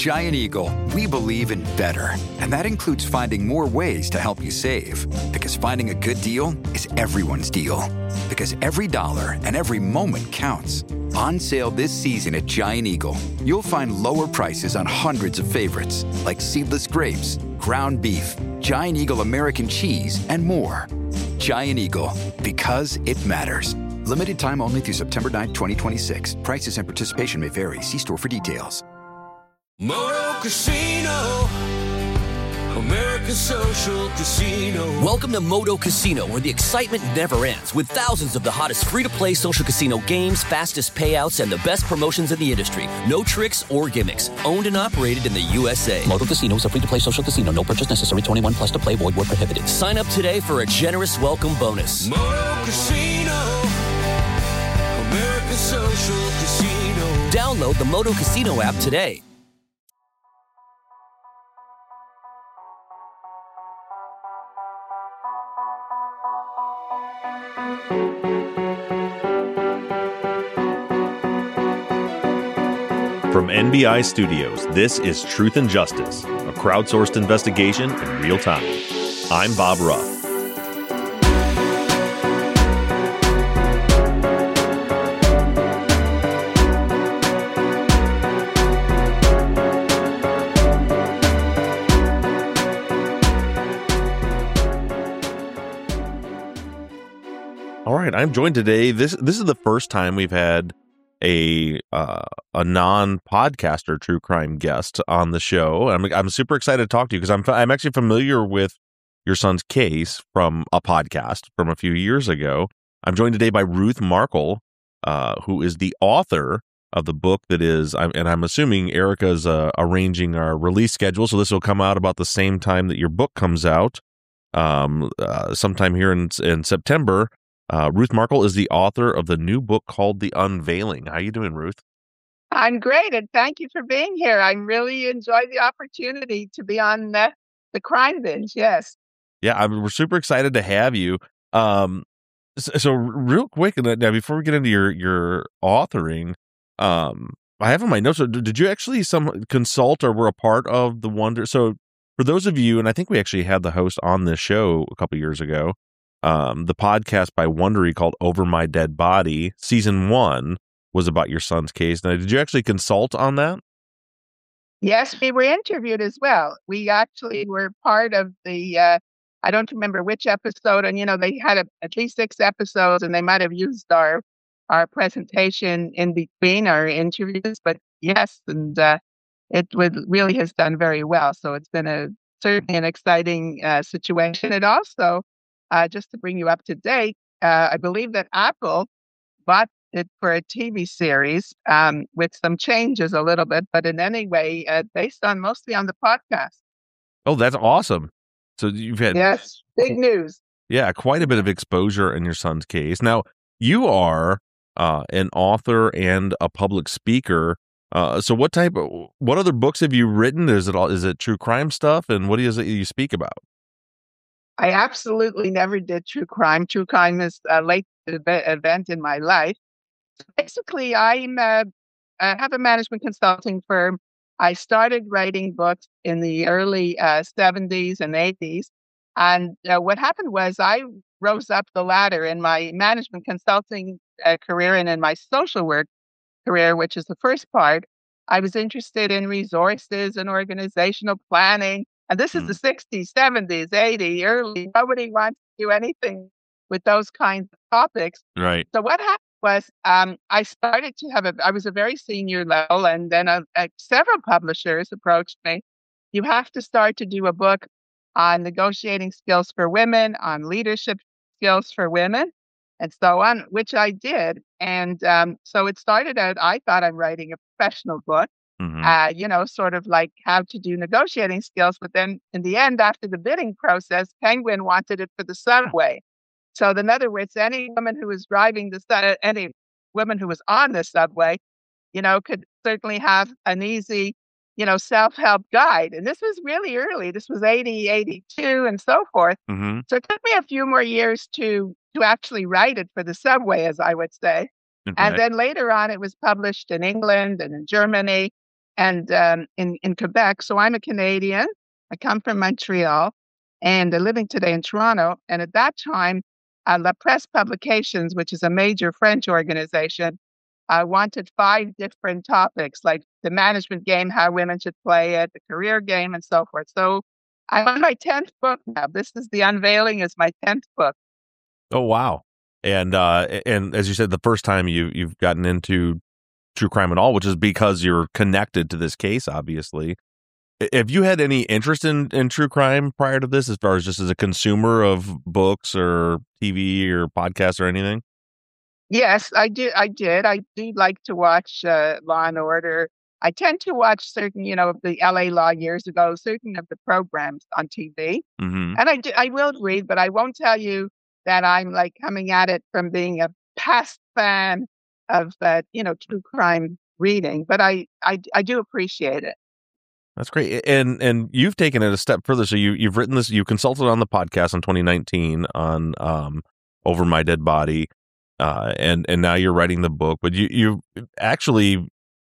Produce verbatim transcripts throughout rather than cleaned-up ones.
Giant Eagle, we believe in better. And that includes finding more ways to help you save. Because finding a good deal is everyone's deal. Because every dollar and every moment counts. On sale this season at Giant Eagle, you'll find lower prices on hundreds of favorites, like seedless grapes, ground beef, Giant Eagle American cheese, and more. Giant Eagle, because it matters. Limited time only through September ninth, twenty twenty-six. Prices and participation may vary. See store for details. Moto Casino, America's social casino. Welcome to Moto Casino, where the excitement never ends, with thousands of the hottest free-to-play social casino games, fastest payouts, and the best promotions in the industry. No tricks or gimmicks. Owned and operated in the U S A. Moto Casino is a free-to-play social casino. No purchase necessary. twenty-one plus to play. Void where prohibited. Sign up today for a generous welcome bonus. Moto Casino, America's social casino. Download the Moto Casino app today. From N B I Studios, this is Truth and Justice, a crowdsourced investigation in real time. I'm Bob Ruff. All right, I'm joined today. This this is the first time we've had a uh, a non-podcaster true crime guest on the show. I'm I'm super excited to talk to you because I'm I'm actually familiar with your son's case from a podcast from a few years ago. I'm joined today by Ruth Markel, uh, who is the author of the book that is, and I'm assuming Erica's uh, arranging our release schedule, so this will come out about the same time that your book comes out, um, uh, sometime here in in September. Uh, Ruth Markel is the author of the new book called The Unveiling. How you doing, Ruth? I'm great, and thank you for being here. I really enjoyed the opportunity to be on the, the Crime Binge, yes. Yeah, I'm, we're super excited to have you. Um, so, so real quick, now before we get into your, your authoring, um, I have in my notes, so did you actually some consult or were a part of the Wonder? So for those of you, and I think we actually had the host on this show a couple years ago, Um, the podcast by Wondery called Over My Dead Body, season one was about your son's case. Now, did you actually consult on that? Yes, we were interviewed as well. We actually were part of the, uh, I don't remember which episode, and, you know, they had a, at least six episodes, and they might have used our, our presentation in between our interviews, but yes, and uh, it would, really has done very well. So it's been a certainly an exciting uh, situation. It also, Uh, just to bring you up to date, uh, I believe that Apple bought it for a T V series um, with some changes a little bit, but in any way, uh, based on mostly on the podcast. Oh, that's awesome. So you've had... Yes, big news. Yeah, quite a bit of exposure in your son's case. Now, you are uh, an author and a public speaker. Uh, so what type of, what other books have you written? Is it all, is it true crime stuff? And what is it you speak about? I absolutely never did true crime. True crime is a late ev- event in my life. Basically, I'm uh, I have a management consulting firm. I started writing books in the early uh, seventies and eighties. And uh, what happened was I rose up the ladder in my management consulting uh, career and in my social work career, which is the first part. I was interested in resources and organizational planning. And this is the sixties, seventies, eighties, early. Nobody wants to do anything with those kinds of topics. Right. So what happened was um, I started to have a, I was a very senior level, and then a, a, several publishers approached me. You have to start to do a book on negotiating skills for women, on leadership skills for women, and so on, which I did. And um, so it started out, I thought I'm writing a professional book. Mm-hmm. Uh, you know, sort of like how to do negotiating skills. But then in the end, after the bidding process, Penguin wanted it for the subway. So in other words, any woman who was driving the su- any woman who was on the subway, you know, could certainly have an easy, you know, self-help guide. And this was really early. This was eighty, eighty-two and so forth. Mm-hmm. So it took me a few more years to to actually write it for the subway, as I would say. Okay. And then later on, it was published in England and in Germany. and um, in, in Quebec. So I'm a Canadian. I come from Montreal and I'm living today in Toronto. And at that time, uh, La Presse Publications, which is a major French organization, uh, wanted five different topics, like the management game, how women should play it, the career game, and so forth. So I'm on my tenth book now. This is the unveiling is my tenth book. Oh, wow. And uh, and as you said, the first time you, you've gotten into true crime at all, which is because you're connected to this case, obviously. Have you had any interest in, in true crime prior to this, as far as just as a consumer of books or T V or podcasts or anything? Yes, I do. I did. I do like to watch uh, Law and Order. I tend to watch certain, you know, the L A Law years ago, certain of the programs on T V. Mm-hmm. And I do, I will read, but I won't tell you that I'm like coming at it from being a past fan of, uh, you know, true crime reading. But I, I, I do appreciate it. That's great. And and you've taken it a step further. So you, you've written this, you consulted on the podcast in twenty nineteen on um, Over My Dead Body. Uh, and, and now you're writing the book, but you, you actually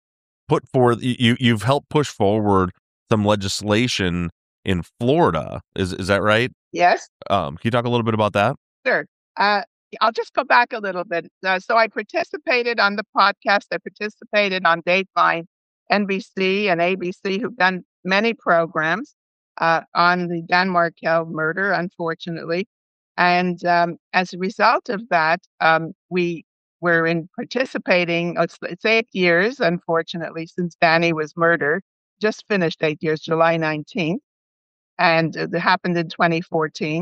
put forth, you, you've helped push forward some legislation in Florida. Is, is that right? Yes. Um, can you talk a little bit about that? Sure. Uh, I'll just go back a little bit. Uh, so I participated on the podcast. I participated on Dateline, N B C, and A B C, who've done many programs uh, on the Dan Markel murder, unfortunately. And um, as a result of that, um, we were in participating, it's, it's eight years, unfortunately, since Danny was murdered, just finished eight years, July nineteenth. And it happened in twenty fourteen.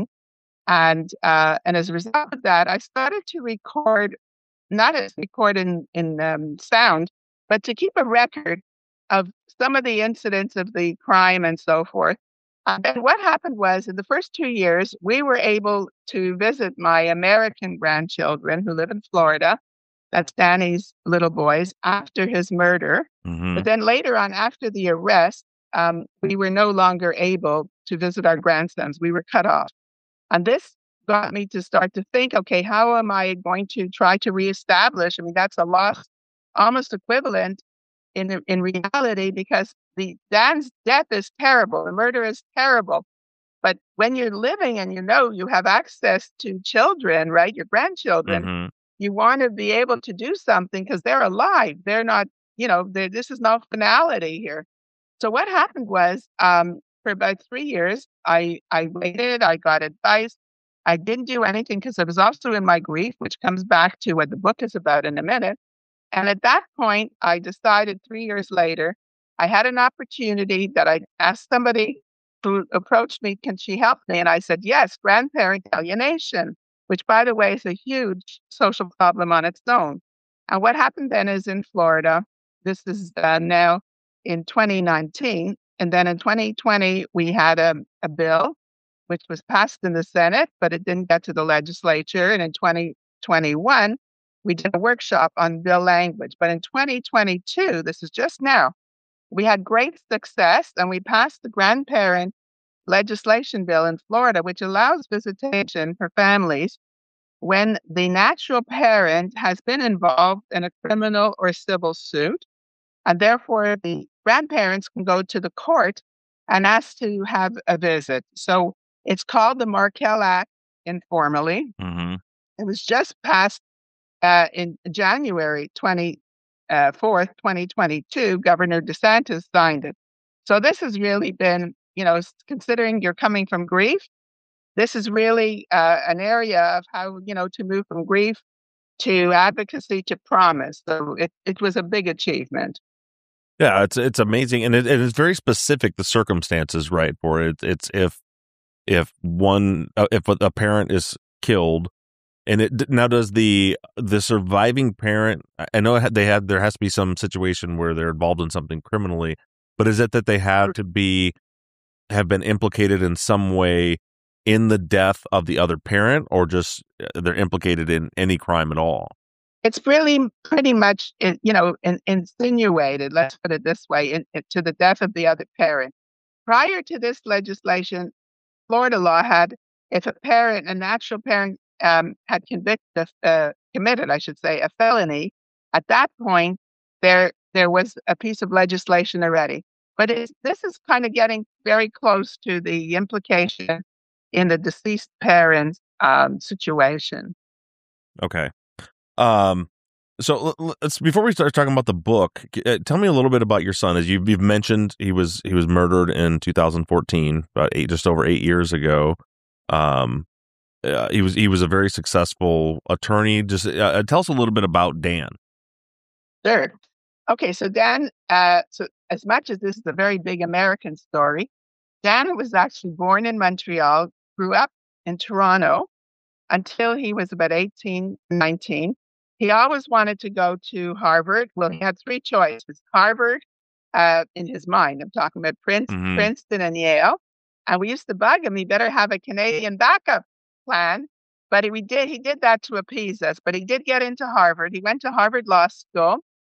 And uh, and as a result of that, I started to record, not as record in, in um, sound, but to keep a record of some of the incidents of the crime and so forth. Uh, and what happened was, in the first two years, we were able to visit my American grandchildren who live in Florida. That's Danny's little boys, after his murder. Mm-hmm. But then later on, after the arrest, um, we were no longer able to visit our grandsons. We were cut off. And this got me to start to think, okay, how am I going to try to reestablish? I mean, that's a loss almost equivalent in in reality, because the Dan's death is terrible. The murder is terrible. But when you're living and you know you have access to children, right, your grandchildren, Mm-hmm. you want to be able to do something because they're alive. They're not, you know, they're- this is no finality here. So what happened was, um, for about three years, I, I waited, I got advice. I didn't do anything because I was also in my grief, which comes back to what the book is about in a minute. And at that point, I decided three years later, I had an opportunity that I asked somebody who approached me, can she help me? And I said, yes, grandparent alienation, which, by the way, is a huge social problem on its own. And what happened then is in Florida, this is uh, now in twenty nineteen, and then in twenty twenty, we had a, a bill which was passed in the Senate, but it didn't get to the legislature. And in twenty twenty-one, we did a workshop on bill language. But in twenty twenty-two, this is just now, we had great success and we passed the grandparent legislation bill in Florida, which allows visitation for families when the natural parent has been involved in a criminal or civil suit. And therefore, the grandparents can go to the court and ask to have a visit. So it's called the Markel Act informally. Mm-hmm. It was just passed uh, in January twenty-fourth, twenty twenty-two. Governor DeSantis signed it. So this has really been, you know, considering you're coming from grief, this is really uh, an area of how, you know, to move from grief to advocacy to promise. So it, it was a big achievement. Yeah, it's it's amazing, and it, it is very specific. The circumstances, right, for it. It's if if one uh, if a, a parent is killed, and it now does the the surviving parent. I know they had there has to be some situation where they're involved in something criminally, but is it that they have to be have been implicated in some way in the death of the other parent, or just they're implicated in any crime at all? It's really pretty much, you know, in, insinuated, let's put it this way, in, in, to the death of the other parent. Prior to this legislation, Florida law had, if a parent, a natural parent, um, had convicted, uh, committed, I should say, a felony, at that point, their there was a piece of legislation already. But it, this is kind of getting very close to the implication in the deceased parents' um, situation. Okay. Um, so let's before we start talking about the book, uh, tell me a little bit about your son. As you've, you've mentioned, he was he was murdered in two thousand fourteen, about eight, just over eight years ago. Um, uh, he was he was a very successful attorney. Just uh, tell us a little bit about Dan. Sure. Okay, so Dan. Uh, so as much as this is a very big American story, Dan was actually born in Montreal, grew up in Toronto until he was about eighteen, nineteen. He always wanted to go to Harvard. Well, he had three choices. Harvard, uh, in his mind, I'm talking about Prince, Mm-hmm. Princeton and Yale. And we used to bug him, he better have a Canadian backup plan. But he, we did, he did that to appease us. But he did get into Harvard. He went to Harvard Law School.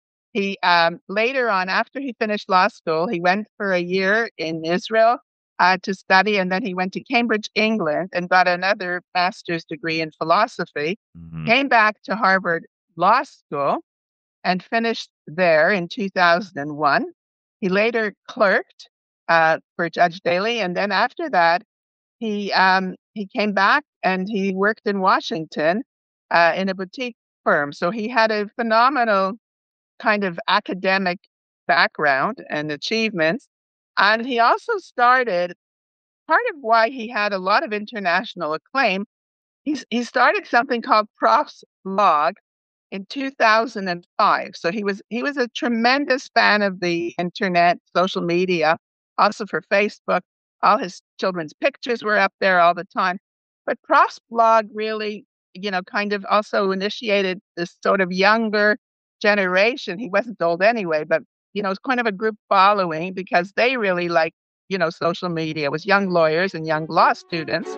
He um, later on, after he finished law school, he went for a year in Israel uh, to study. And then he went to Cambridge, England, and got another master's degree in philosophy. Mm-hmm. Came back to Harvard Law School and finished there in two thousand one. He later clerked uh, for Judge Daley, and then after that, he um, he came back and he worked in Washington uh, in a boutique firm. So he had a phenomenal kind of academic background and achievements, and he also started part of why he had a lot of international acclaim. He he started something called Prof's Blog in two thousand five. So he was he was a tremendous fan of the internet, social media, also for Facebook. All his children's pictures were up there all the time. But Prof's Blog really, you know, kind of also initiated this sort of younger generation. He wasn't old anyway, but, you know, it's kind of a group following because they really like, you know, social media. It was young lawyers and young law students.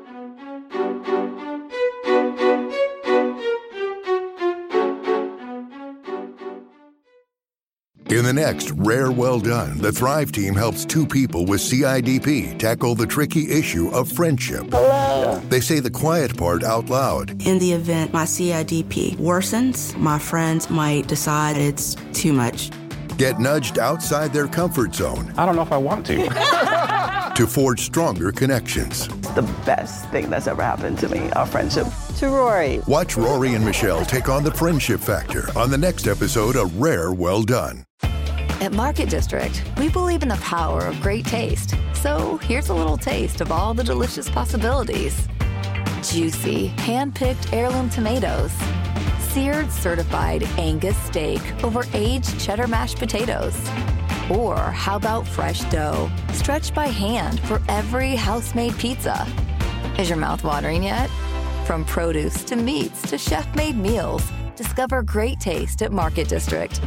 In the next Rare Well Done, the Thrive team helps two people with C I D P tackle the tricky issue of friendship. Hello. They say the quiet part out loud. In the event my C I D P worsens, my friends might decide it's too much. Get nudged outside their comfort zone. I don't know if I want to. To forge stronger connections. It's the best thing that's ever happened to me, our friendship. To Rory. Watch Rory and Michelle take on the friendship factor on the next episode of Rare Well Done. At Market District, we believe in the power of great taste. So here's a little taste of all the delicious possibilities. Juicy, hand-picked heirloom tomatoes. Seared certified Angus steak over aged cheddar mashed potatoes. Or how about fresh dough, stretched by hand for every house-made pizza? Is your mouth watering yet? From produce to meats to chef-made meals, discover great taste at Market District.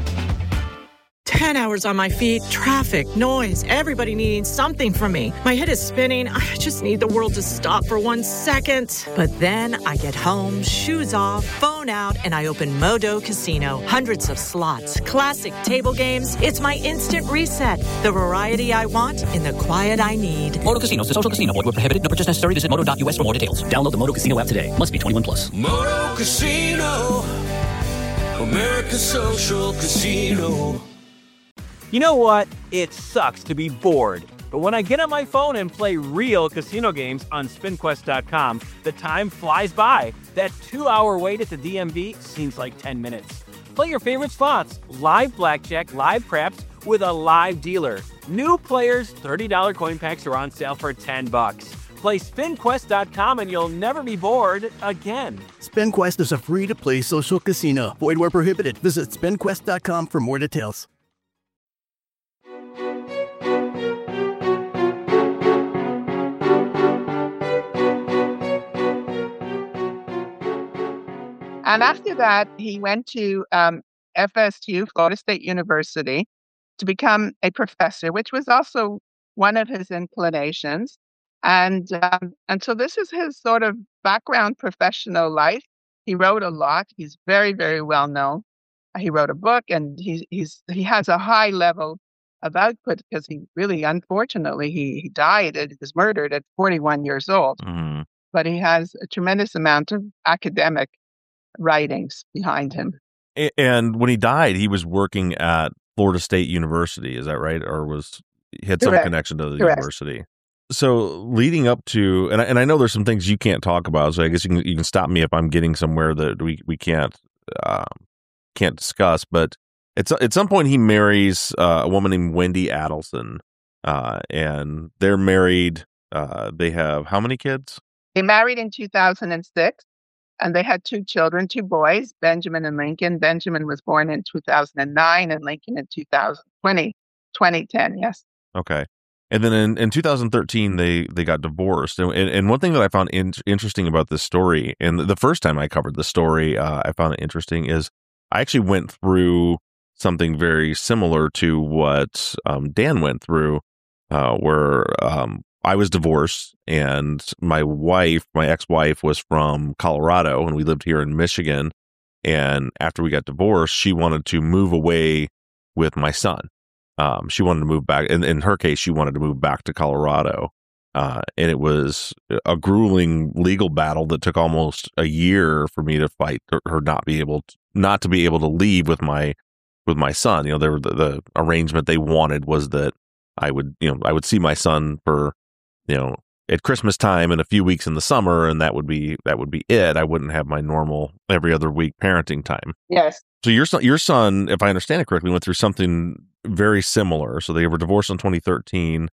ten hours on my feet, traffic, noise, everybody needing something from me. My head is spinning. I just need the world to stop for one second. But then I get home, shoes off, phone out, and I open Modo Casino. Hundreds of slots, classic table games. It's my instant reset. The variety I want in the quiet I need. Modo Casino, the social casino. Void where prohibited. No purchase necessary. Visit modo dot u s for more details. Download the Modo Casino app today. Must be twenty-one plus. Moto Casino, America's social casino. You know what? It sucks to be bored. But when I get on my phone and play real casino games on spin quest dot com, the time flies by. That two-hour wait at the D M V seems like ten minutes. Play your favorite slots, live blackjack, live craps, with a live dealer. New players, thirty dollars coin packs are on sale for ten bucks. Play spin quest dot com and you'll never be bored again. SpinQuest is a free-to-play social casino. Void where prohibited. Visit spin quest dot com for more details. And after that, he went to um, F S U, Florida State University, to become a professor, which was also one of his inclinations. And, um, and so this is his sort of background professional life. He wrote a lot. He's very, very well known. He wrote a book, and he, he's, he has a high level of output because he really, unfortunately, he, he died, he was murdered at forty-one years old. Mm-hmm. But he has a tremendous amount of academic writings behind him. A- And when he died, he was working at Florida State University. Is that right? Or was he had some Correct. connection to the Correct. university? So leading up to, and I, and I know there's some things you can't talk about. So I guess you can you can stop me if I'm getting somewhere that we we can't um, can't discuss. But it's at some point he marries uh, a woman named Wendy Adelson, uh, and they're married. Uh, they have how many kids? They married in two thousand six, and they had two children, two boys, Benjamin and Lincoln. Benjamin was born in two thousand nine, and Lincoln in two thousand twenty, twenty ten. Yes. Okay. And then in, in two thousand thirteen, they, they got divorced. And, and one thing that I found in, interesting about this story, and the first time I covered the story, uh, I found it interesting, is I actually went through something very similar to what um, Dan went through, uh, where um, I was divorced and my wife, my ex-wife, was from Colorado, and we lived here in Michigan. And after we got divorced, she wanted to move away with my son. Um, she wanted to move back. In, in her case, she wanted to move back to Colorado. Uh, and it was a grueling legal battle that took almost a year for me to fight her not be able to, not to be able to leave with my, with my son. You know, there were the, the arrangement they wanted was that I would, you know, I would see my son for, you know, at Christmas time and a few weeks in the summer, and that would be, that would be it. I wouldn't have my normal every other week parenting time. Yes. So your son, your son, if I understand it correctly, went through something very similar. So they were divorced in twenty thirteen,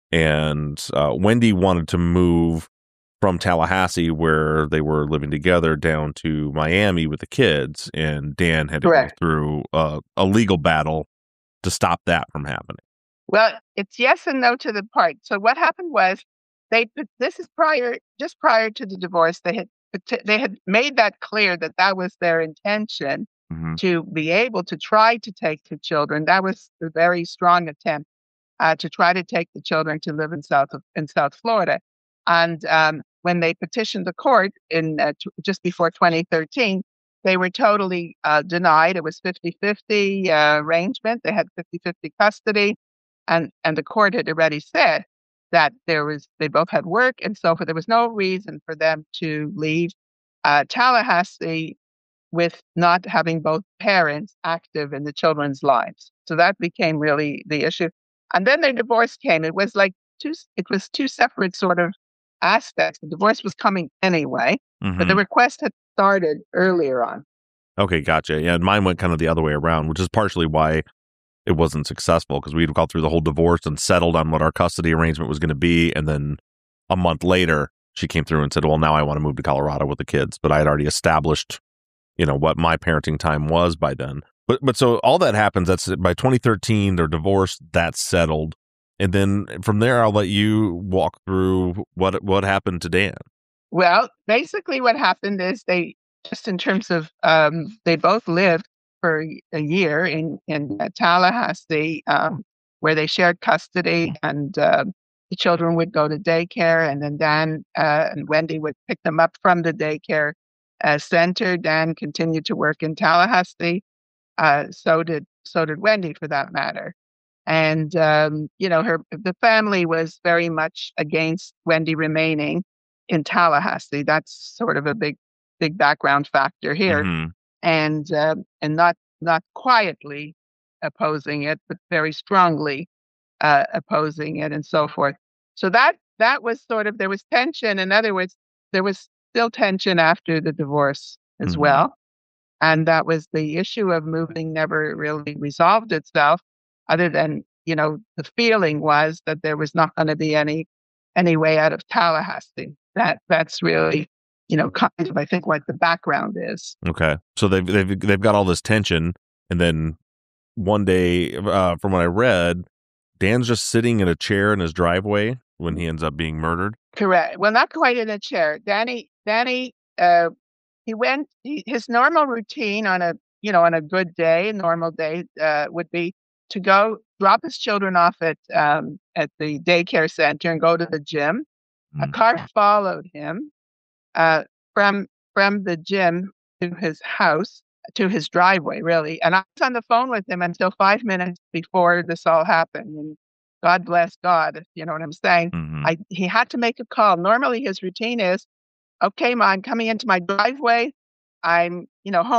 and uh, Wendy wanted to move from Tallahassee, where they were living together, down to Miami with the kids, and Dan had to Correct. go through uh, a legal battle to stop that from happening. Well, it's yes and no to the part. So what happened was they put, this is prior, just prior to the divorce, they had they had made that clear that that was their intention. Mm-hmm. To be able to try to take the children. That was a very strong attempt uh, to try to take the children to live in South in South Florida. And um, when they petitioned the court in uh, t- just before twenty thirteen, they were totally uh, denied. It was fifty-fifty uh, arrangement. They had fifty-fifty custody, and and the court had already said that there was they both had work and so forth. There was no reason for them to leave uh, Tallahassee with not having both parents active in the children's lives. So that became really the issue. And then the divorce came. It was like two, it was two separate sort of aspects. The divorce was coming anyway, mm-hmm. but the request had started earlier on. Okay, gotcha. Yeah, mine went kind of the other way around, which is partially why it wasn't successful, because we'd gone through the whole divorce and settled on what our custody arrangement was going to be. And then a month later, she came through and said, well, now I want to move to Colorado with the kids. But I had already established, you know, what my parenting time was by then. But but so all that happens, that's by twenty thirteen, they're divorced, that's settled. And then from there, I'll let you walk through what what happened to Dan. Well, basically what happened is they, just in terms of, um, they both lived for a year in, in Tallahassee, um, where they shared custody, and uh, the children would go to daycare, and then Dan uh, and Wendy would pick them up from the daycare Uh, center. Dan continued to work in Tallahassee. Uh, so did so did Wendy, for that matter. And um, you know, her the family was very much against Wendy remaining in Tallahassee. That's sort of a big big background factor here, mm-hmm. and uh, and not not quietly opposing it, but very strongly uh, opposing it, and so forth. So that that was sort of, there was tension. In other words, there was still tension after the divorce as mm-hmm. well. And that was the issue of moving never really resolved itself, other than, you know, the feeling was that there was not going to be any any way out of Tallahassee. That that's really, you know, kind of, I think, what the background is. Okay. So they've they've they've got all this tension, and then one day, uh, from what I read, Dan's just sitting in a chair in his driveway when he ends up being murdered. Correct. Well, not quite in a chair. Danny Danny, uh, he went, he, his normal routine on a, you know, on a good day, normal day, uh, would be to go drop his children off at, um, at the daycare center and go to the gym. Mm. A car followed him, uh, from, from the gym to his house, to his driveway, really. And I was on the phone with him until five minutes before this all happened. And God bless God, if you know what I'm saying. Mm-hmm. I, he had to make a call. Normally his routine is, okay, Ma, I'm coming into my driveway. I'm, you know, home.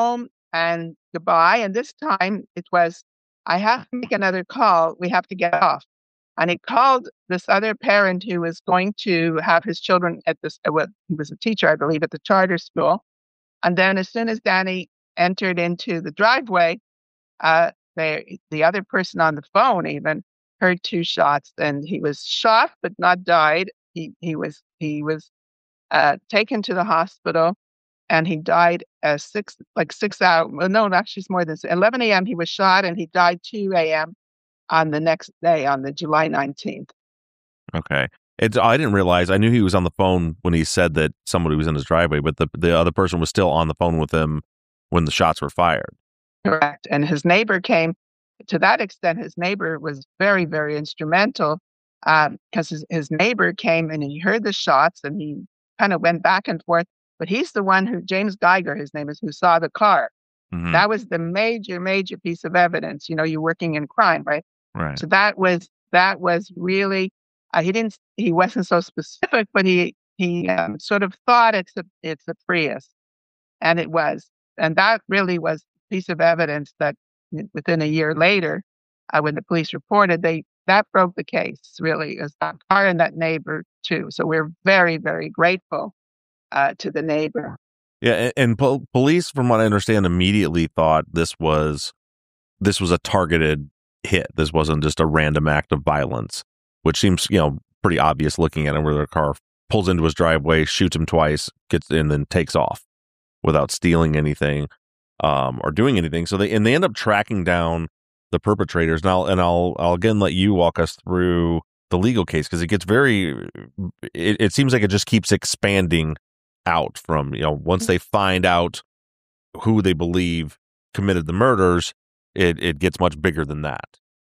and goodbye. And this time it was, I have to make another call. We have to get off. And he called this other parent who was going to have his children at this, well, he was a teacher, I believe, at the charter school. And then as soon as Danny entered into the driveway, uh, they, the other person on the phone even heard two shots, and he was shot but not died. He he was he was uh, taken to the hospital, and he died uh, six like six hours. Well, no, actually, it's more than eleven a.m. He was shot, and he died two a.m. on the next day, on the July nineteenth. Okay. It's, I didn't realize, I knew he was on the phone when he said that somebody was in his driveway, but the, the other person was still on the phone with him when the shots were fired. Correct. And his neighbor came, to that extent, his neighbor was very, very instrumental, because um, his, his neighbor came and he heard the shots and he kind of went back and forth. But he's the one who, James Geiger, his name is, who saw the car. Mm-hmm. That was the major, major piece of evidence. You know, you're working in crime, right? Right. So that was, that was really, uh, he didn't, he wasn't so specific, but he, he um, sort of thought it's a, it's a Prius. And it was. And that really was a piece of evidence that within a year later, uh, when the police reported, they, that broke the case, really, as that car and that neighbor too. So we're very, very grateful uh, to the neighbor. Yeah, and, and po- police, from what I understand, immediately thought this was this was a targeted hit. This wasn't just a random act of violence, which seems, you know, pretty obvious looking at it, where their car pulls into his driveway, shoots him twice, gets in, then takes off without stealing anything um, or doing anything. So they and they end up tracking down the perpetrators. Now, and I'll I'll again let you walk us through the legal case, because it gets very. It, it seems like it just keeps expanding out from, you know, once they find out who they believe committed the murders, it it gets much bigger than that.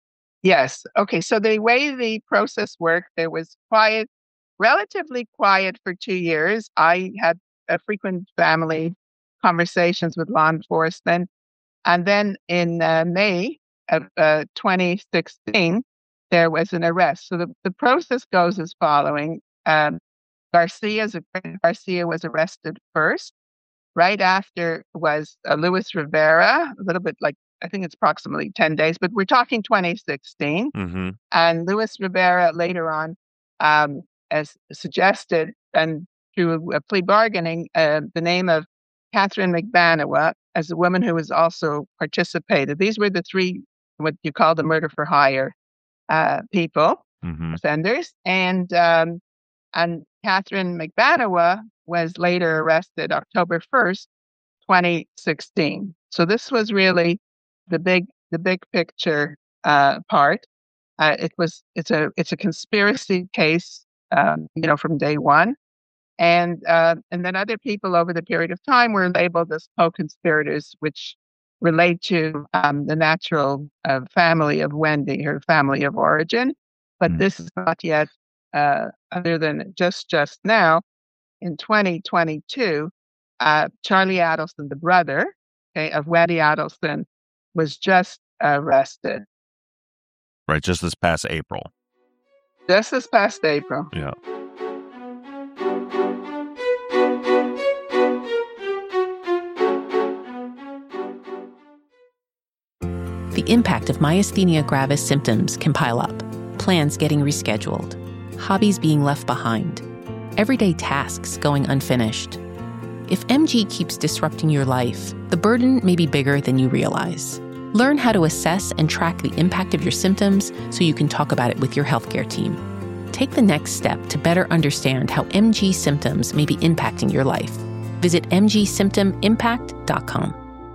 Yes. Okay. So the way the process worked, there was quiet, relatively quiet for two years. I had a frequent family conversations with law enforcement. And then in uh, May of uh, twenty sixteen, there was an arrest. So the, the process goes as following. Um, Garcia, Garcia was arrested first. Right after was uh, Luis Rivera, a little bit like, I think it's approximately ten days, but we're talking twenty sixteen. Mm-hmm. And Luis Rivera later on, um, as suggested, and through a plea bargaining, uh, the name of Catherine McBanawa as a woman who was also participated. These were the three, what you call the murder for hire uh, people, mm-hmm. offenders. And um, and Catherine McBanawa was later arrested October first, twenty sixteen. So this was really the big, the big picture uh, part. Uh, it was, it's a, it's a conspiracy case, um, you know, from day one, and uh, and then other people over the period of time were labeled as co-conspirators, which relate to um, the natural uh, family of Wendy, her family of origin. But mm. this is not yet, uh, other than just just now, in twenty twenty-two, uh, Charlie Adelson, the brother okay, of Wendy Adelson, was just arrested. Right, just this past April. Just this past April. Yeah. The impact of myasthenia gravis symptoms can pile up. Plans getting rescheduled. Hobbies being left behind. Everyday tasks going unfinished. If M G keeps disrupting your life, the burden may be bigger than you realize. Learn how to assess and track the impact of your symptoms so you can talk about it with your healthcare team. Take the next step to better understand how M G symptoms may be impacting your life. Visit m g symptom impact dot com.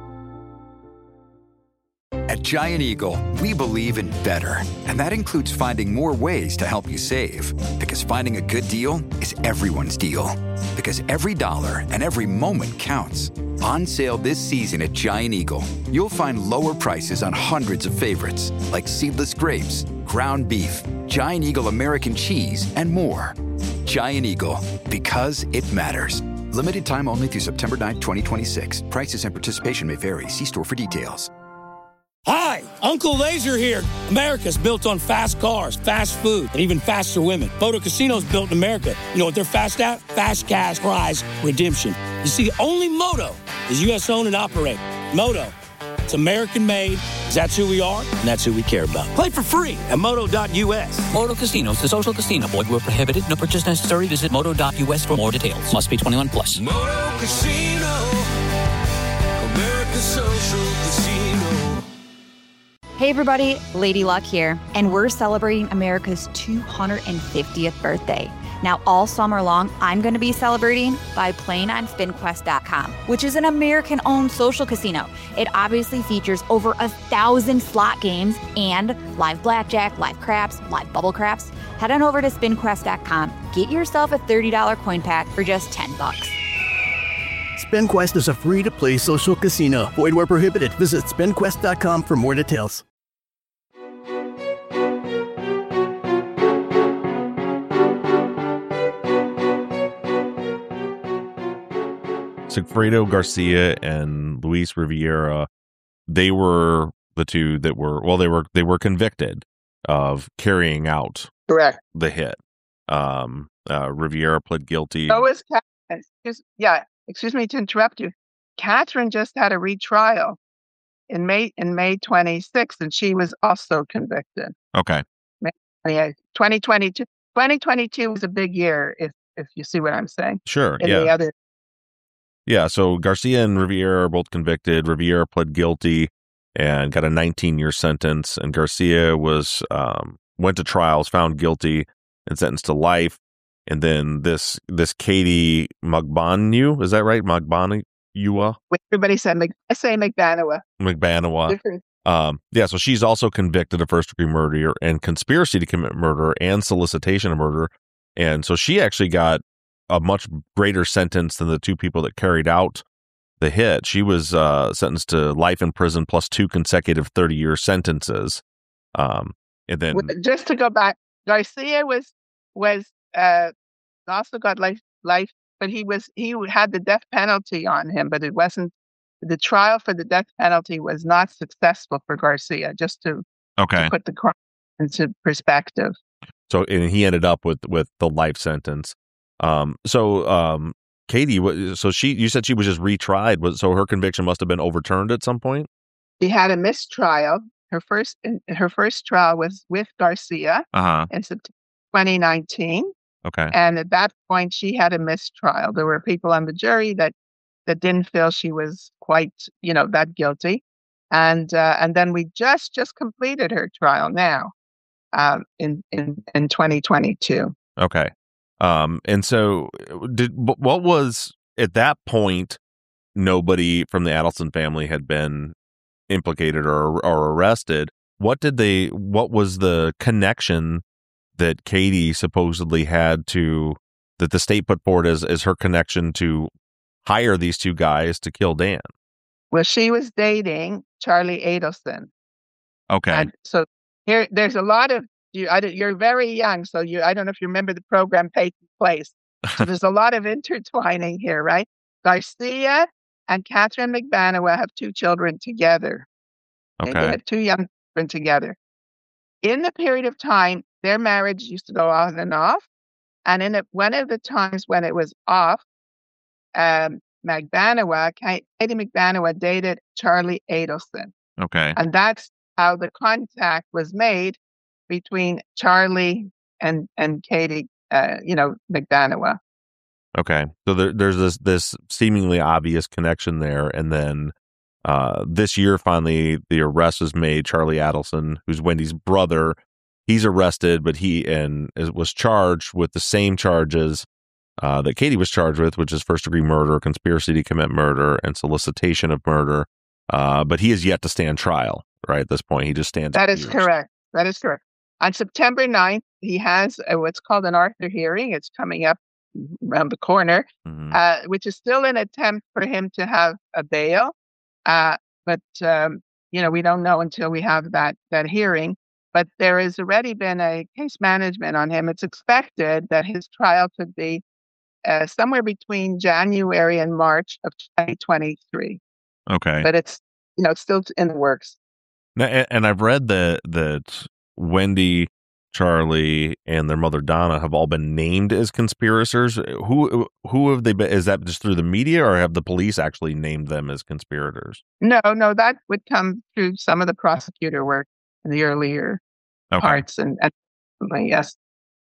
At Giant Eagle, we believe in better, and that includes finding more ways to help you save. Because finding a good deal is everyone's deal. Because every dollar and every moment counts. On sale this season at Giant Eagle, you'll find lower prices on hundreds of favorites, like seedless grapes, ground beef, Giant Eagle American cheese, and more. Giant Eagle, because it matters. Limited time only through September ninth, twenty twenty-six. Prices and participation may vary. See store for details. Hi, Uncle Laser here. America's built on fast cars, fast food, and even faster women. Moto Casino's built in America. You know what they're fast at? Fast cash prize redemption. You see, only Moto is U S owned and operated. Moto. It's American made. That's who we are, and that's who we care about. Play for free at moto dot U S. Moto Casinos, the social casino. Void where prohibited. No purchase necessary. Visit moto dot U S for more details. Must be twenty-one plus. Moto Casino. America's social casino. Hey everybody, Lady Luck here, and we're celebrating America's two hundred fiftieth birthday. Now, all summer long, I'm going to be celebrating by playing on spin quest dot com, which is an American-owned social casino. It obviously features over a thousand slot games and live blackjack, live craps, live bubble craps. Head on over to spin quest dot com. Get yourself a thirty dollars coin pack for just ten bucks. SpinQuest is a free-to-play social casino. Void where prohibited. Visit spin quest dot com for more details. Sigfredo Garcia and Luis Riviera, they were the two that were, well, they were they were convicted of carrying out Correct. the hit. Um, uh, Riviera pled guilty. So is Catherine. Excuse, yeah, excuse me to interrupt you. Catherine just had a retrial in May in May twenty-sixth, and she was also convicted. Okay. May twenty-eighth. twenty twenty-two twenty twenty-two was a big year, if if you see what I'm saying. Sure. In yeah. the other Yeah, so Garcia and Riviera are both convicted. Riviera pled guilty and got a nineteen-year sentence, and Garcia was um, went to trial, was found guilty, and sentenced to life. And then this this Katie Magbanua, is that right? Magbanua? Everybody said Mc, I say Magbanua. Magbanua. Different. Um, yeah, so she's also convicted of first-degree murder and conspiracy to commit murder and solicitation of murder. And so she actually got a much greater sentence than the two people that carried out the hit. She was uh, sentenced to life in prison plus two consecutive thirty-year sentences. Um, and then, just to go back, Garcia was was uh, also got life life, but he was he had the death penalty on him, but it wasn't. The trial for the death penalty was not successful for Garcia. Just to, okay. to put the crime into perspective. So, and he ended up with with the life sentence. Um, so, um, Katie, so she, you said she was just retried. Was, so her conviction must have been overturned at some point? She had a mistrial. Her first, her first trial was with Garcia uh-huh. in September twenty nineteen. Okay. And at that point, she had a mistrial. There were people on the jury that, that didn't feel she was quite, you know, that guilty. And, uh, and then we just, just completed her trial now, um, in, in, in twenty twenty-two. Okay. Um, and so did, what was at that point, nobody from the Adelson family had been implicated or, or arrested. What did they, what was the connection that Katie supposedly had to, that the state put forward as, as her connection to hire these two guys to kill Dan? Well, she was dating Charlie Adelson. Okay. And so here, there's a lot of, You, I, you're very young, so you. I don't know if you remember the program Peyton Place. So there's a lot of intertwining here, right? Garcia and Catherine Magbanua have two children together. Okay. They had two young children together. In the period of time, their marriage used to go on and off. And in a, one of the times when it was off, um, Magbanua, Katie Magbanua dated Charlie Adelson. Okay. And that's how the contact was made between Charlie and and Katie, uh, you know, Magbanua. Okay, so there, there's this this seemingly obvious connection there, and then uh, this year, finally, the arrest was made. Charlie Adelson, who's Wendy's brother, he's arrested, but he and was charged with the same charges uh, that Katie was charged with, which is first degree murder, conspiracy to commit murder, and solicitation of murder. Uh, but he is yet to stand trial. Right at this point, he just stands. That is correct. That is correct. On September ninth, he has a, what's called an Arthur hearing. It's coming up around the corner, mm-hmm. uh, which is still an attempt for him to have a bail. Uh, but, um, you know, we don't know until we have that, that hearing. But there has already been a case management on him. It's expected that his trial could be uh, somewhere between January and March of twenty twenty-three. Okay. But it's, you know, it's still in the works. Now, and I've read that that Wendy Charlie, and their mother Donna have all been named as conspirators. Who who have they been? Is that just through the media, or have the police actually named them as conspirators? No, no, that would come through some of the prosecutor work in the earlier Okay. parts, and, and yes.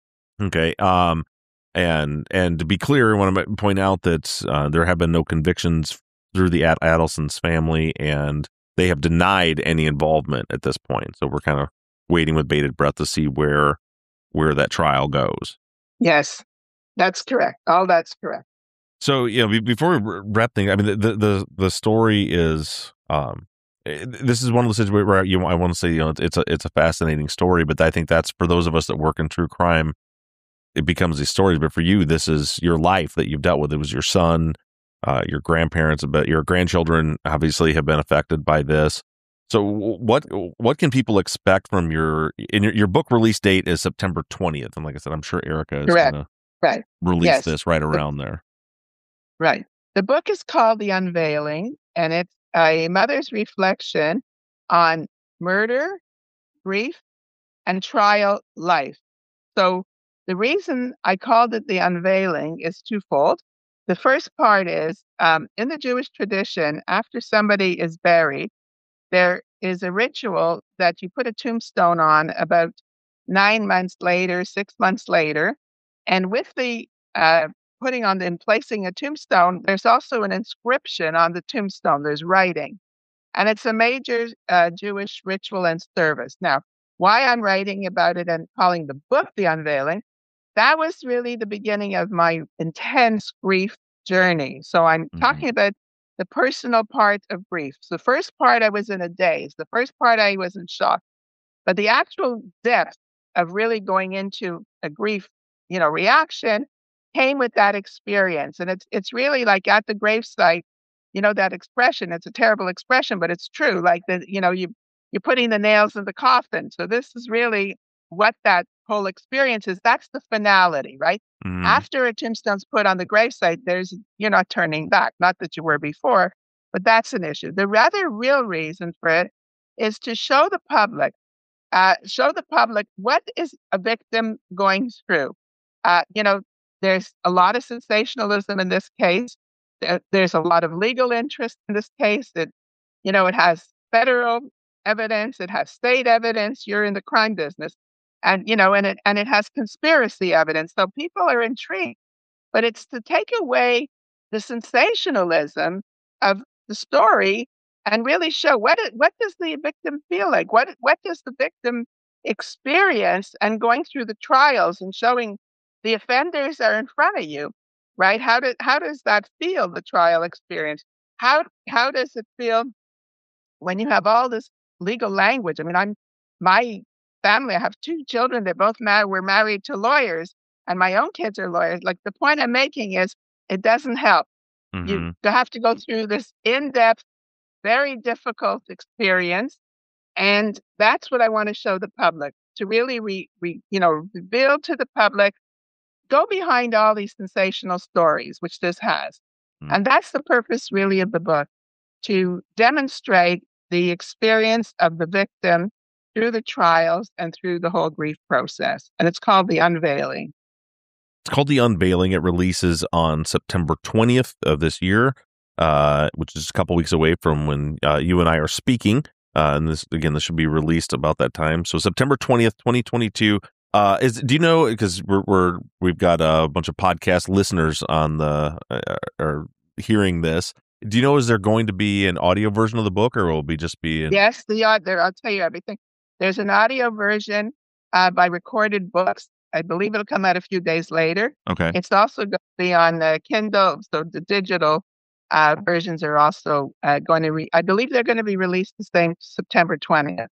Okay. Um, and and to be clear, I want to point out that uh, there have been no convictions through the Ad- Adelson's family, and they have denied any involvement at this point. So we're kind of waiting with bated breath to see where where that trial goes. Yes, that's correct. All that's correct. So, you know, be- before we wrap things, I mean, the the the story is um, this is one of the situations where you I want to say, you know, it's, it's a it's a fascinating story, but I think that's for those of us that work in true crime, it becomes these stories. But for you, this is your life that you've dealt with. It was your son, uh, your grandparents, but your grandchildren obviously have been affected by this. So what what can people expect from your in your, your book release date is September twentieth, and like I said, I'm sure Erica is going to right. release Yes. this right around there. Right. The book is called The Unveiling, and it's a mother's reflection on murder, grief, and trial life. So the reason I called it The Unveiling is twofold. The first part is um, in the Jewish tradition, after somebody is buried, there is a ritual that you put a tombstone on about nine months later, six months later. And with the uh, putting on the, and placing a tombstone, there's also an inscription on the tombstone. There's writing. And it's a major uh, Jewish ritual and service. Now, why I'm writing about it and calling the book The Unveiling, that was really the beginning of my intense grief journey. So I'm mm-hmm. talking about the personal part of grief. So the first part, I was in a daze. The first part, I was in shock. But the actual depth of really going into a grief, you know, reaction came with that experience. And it's it's really like at the gravesite, you know, that expression, it's a terrible expression, but it's true. Like, the, you know, you, you're putting the nails in the coffin. So this is really what that whole experience is. That's the finality, right? Mm-hmm. After a tombstone's put on the gravesite, there's, you're not turning back. Not that you were before, but that's an issue. The rather real reason for it is to show the public, uh, show the public what is a victim going through. Uh, you know, there's a lot of sensationalism in this case. There's a lot of legal interest in this case. That, you know, it has federal evidence, it has state evidence. You're in the crime business, and you know, and it and it has conspiracy evidence. So people are intrigued, but it's to take away the sensationalism of the story and really show what it, what does the victim feel like? What what does the victim experience? And going through the trials and showing the offenders are in front of you. Right? How did how does that feel, the trial experience? How how does it feel when you have all this legal language? I mean, I'm my family, I have two children, they both married, were married to lawyers, and my own kids are lawyers. Like, the point I'm making is it doesn't help. Mm-hmm. You have to go through this in-depth, very difficult experience. And that's what I want to show the public, to really re, re, you know, reveal to the public, go behind all these sensational stories, which this has. Mm. And that's the purpose, really, of the book, to demonstrate the experience of the victim through the trials and through the whole grief process. And it's called The Unveiling. It's called The Unveiling. It releases on September twentieth of this year, uh, which is a couple weeks away from when uh, you and I are speaking. Uh, and this, again, this should be released about that time. So September twentieth, twenty twenty-two. Uh, is do you know, because we're, we're we've got a bunch of podcast listeners on the uh, are hearing this. Do you know, is there going to be an audio version of the book, or will it be just be? In- yes, the audio. I'll tell you everything. There's an audio version uh, by Recorded Books. I believe it'll come out a few days later. Okay. It's also going to be on uh, Kindle, so the digital uh, versions are also uh, going to. Re- I believe they're going to be released the same September twentieth.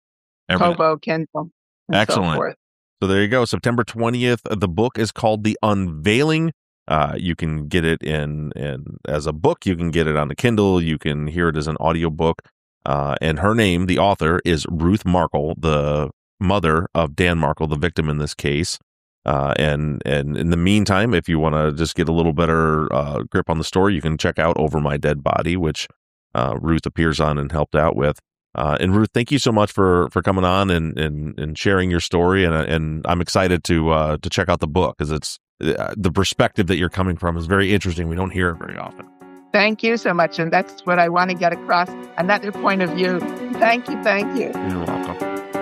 Kobo, Kindle, and excellent. So forth. So there you go. September twentieth. The book is called The Unveiling. Uh, you can get it in, in as a book. You can get it on the Kindle. You can hear it as an audiobook. Uh, and her name, the author, is Ruth Markle, the mother of Dan Markle, the victim in this case. Uh, and, and in the meantime, if you want to just get a little better uh, grip on the story, you can check out Over My Dead Body, which uh, Ruth appears on and helped out with. Uh, and Ruth, thank you so much for for coming on and and, and sharing your story. And and I'm excited to uh, to check out the book because it's uh, the perspective that you're coming from is very interesting. We don't hear it very often. Thank you so much. And that's what I want to get across, another point of view. Thank you. Thank you. You're welcome.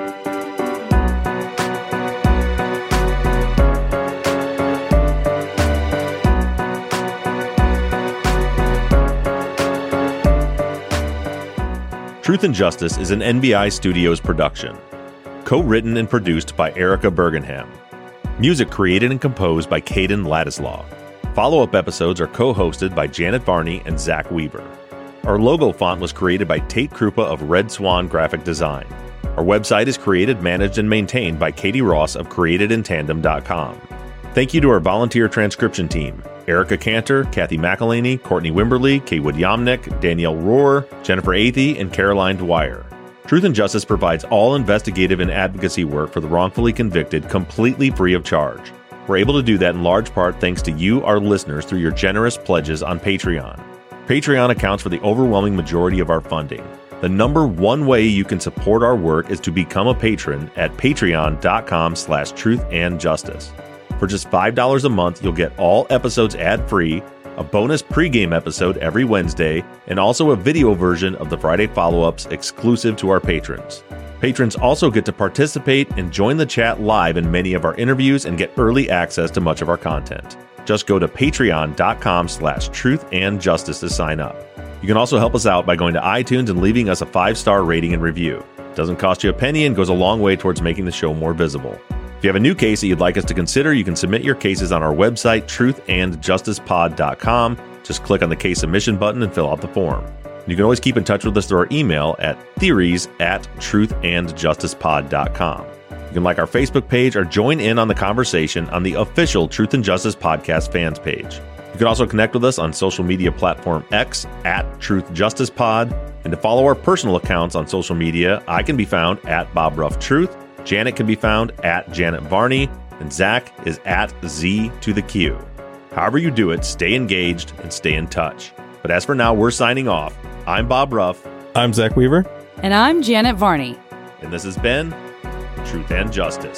Truth and Justice is an N B I Studios production. Co-written and produced by Erica Bergenham. Music created and composed by Caden Ladislaw. Follow-up episodes are co-hosted by Janet Varney and Zach Weaver. Our logo font was created by Tate Krupa of Red Swan Graphic Design. Our website is created, managed, and maintained by Katie Ross of created in tandem dot com. Thank you to our volunteer transcription team, Erica Cantor, Kathy McElhaney, Courtney Wimberly, Kaywood Yomnick, Danielle Rohr, Jennifer Athey, and Caroline Dwyer. Truth and Justice provides all investigative and advocacy work for the wrongfully convicted completely free of charge. We're able to do that in large part thanks to you, our listeners, through your generous pledges on Patreon. Patreon accounts for the overwhelming majority of our funding. The number one way you can support our work is to become a patron at patreon dot com slash truth and justice. For just five dollars a month, you'll get all episodes ad-free, a bonus pregame episode every Wednesday, and also a video version of the Friday follow-ups exclusive to our patrons. Patrons also get to participate and join the chat live in many of our interviews and get early access to much of our content. Just go to patreon dot com slash truth and justice to sign up. You can also help us out by going to iTunes and leaving us a five-star rating and review. It doesn't cost you a penny and goes a long way towards making the show more visible. If you have a new case that you'd like us to consider, you can submit your cases on our website, truth and justice pod dot com. Just click on the case submission button and fill out the form. You can always keep in touch with us through our email at theories at truth and justice pod dot com. You can like our Facebook page or join in on the conversation on the official Truth and Justice Podcast fans page. You can also connect with us on social media platform X at Truth Justice Pod. And to follow our personal accounts on social media, I can be found at Bob Ruff Truth. Janet can be found at Janet Varney, and Zach is at Z to the Q. However you do it, stay engaged and stay in touch. But as for now, we're signing off. I'm Bob Ruff. I'm Zach Weaver. And I'm Janet Varney. And this has been Truth and Justice.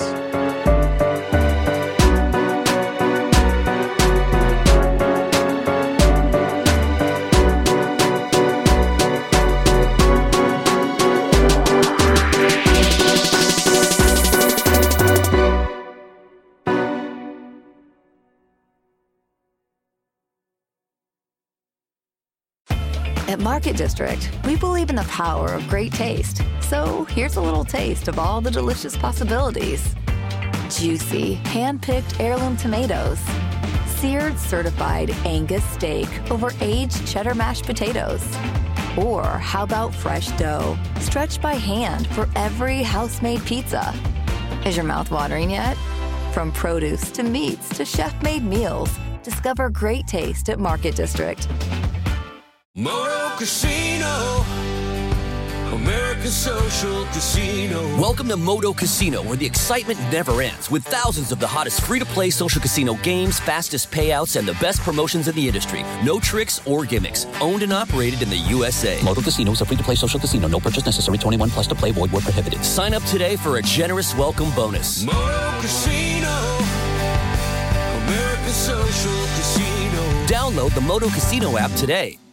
At Market District, we believe in the power of great taste. So here's a little taste of all the delicious possibilities. Juicy, hand-picked heirloom tomatoes. Seared certified Angus steak over aged cheddar mashed potatoes. Or how about fresh dough, stretched by hand for every house-made pizza. Is your mouth watering yet? From produce to meats to chef-made meals, discover great taste at Market District. Moto Casino, America's social casino. Welcome to Moto Casino, where the excitement never ends, with thousands of the hottest free-to-play social casino games, fastest payouts, and the best promotions in the industry. No tricks or gimmicks. Owned and operated in the U S A. Moto Casino is a free-to-play social casino. No purchase necessary. twenty-one plus to play. Void where prohibited. Sign up today for a generous welcome bonus. Moto Casino, America's social casino. Download the Moto Casino app today.